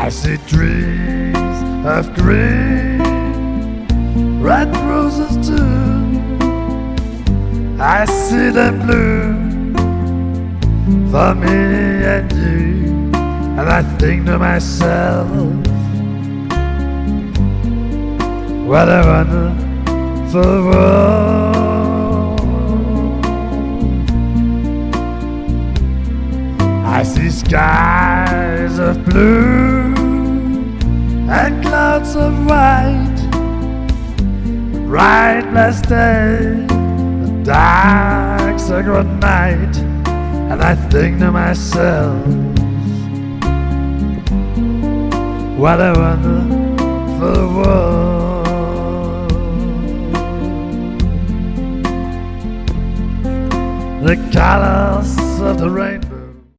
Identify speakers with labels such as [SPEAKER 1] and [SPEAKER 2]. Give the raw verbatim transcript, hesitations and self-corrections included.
[SPEAKER 1] I see trees of green, red roses too. I see them bloom for me and you, and I think to myself, what a wonderful world. I see skies of blue and clouds of white, a bright blessed day, a dark sacred night, and I think to myself, what a wonderful world. The colors of the rainbow